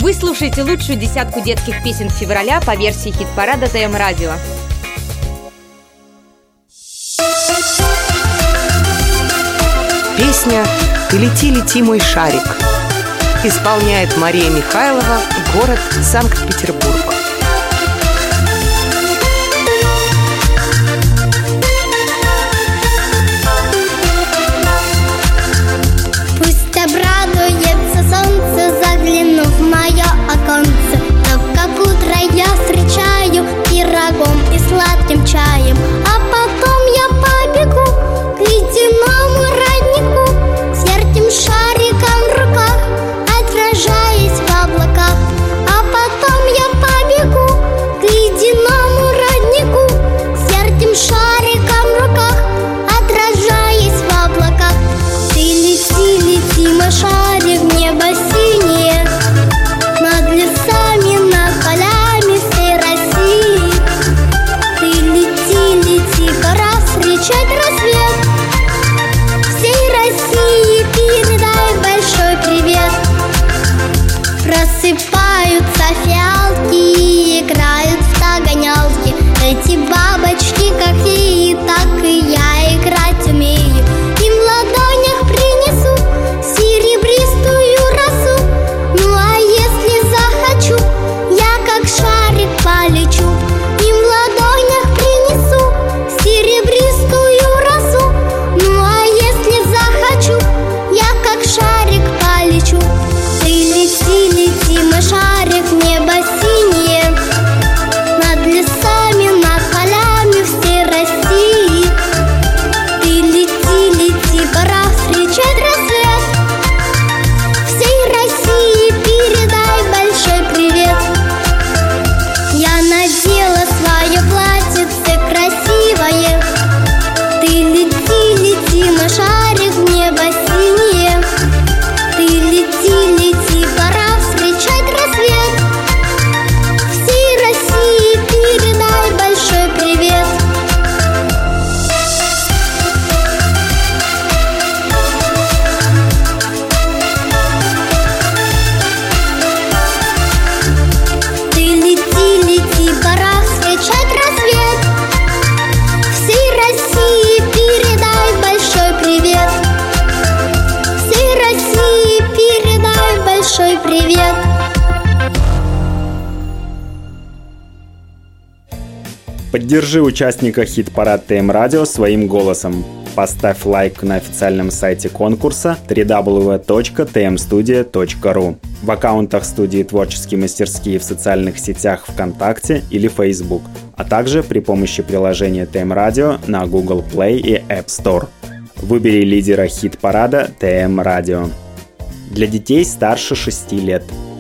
Вы слушаете лучшую десятку детских песен февраля по версии хит-парада ТМ Радио. Песня «Ты лети, лети, мой шарик» исполняет Мария Михайлова, город Санкт-Петербург. Пусть обрадуется солнце, заглянув в мое оконце. Но как утро я встречаю пирогом и сладким чаем. А потом я побегу к ледяному роднику с ярким шариком в руках, отражаясь в облаках. А потом я побегу к ледяному роднику с ярким шариком в руках, отражаясь в облаках. Ты лети, лети, мой шарик, в небо синее, над лесами, над полями всей России. Ты лети, лети, пора встречать рассвет. Всей России передай большой привет. Просыпаются фиалки и играют в догонялки. Эти бабочки, как феи, так и я играть умею. Им в ладонях принесу серебристую росу. Ну а если захочу, я как шарик полечу. Им в ладонях принесу серебристую росу. Ну а если захочу, я как шарик полечу. Ты лети, лети, мой шарик, в небо синее, над лесами, над полями всей России. Ты лети, лети, пора встречать рассвет. Всей России передай большой привет. Я надела свое платьице красивое. Ты лети, лети, мой шарик, в небо синее. Ты лети, лети, пора встречать рассвет. Всей России передай большой привет. Ты лети, лети, пора встречать рассвет. Всей России передай большой привет. Всей России передай большой привет. Поддержи участника хит-парад ТМ Радио своим голосом. Поставь лайк на официальном сайте конкурса www.tmstudia.ru, в аккаунтах студии «Творческие мастерские» в социальных сетях ВКонтакте или Facebook, а также при помощи приложения ТМ Радио на Google Play и App Store. Выбери лидера хит-парада ТМ Радио. Для детей старше 6 лет.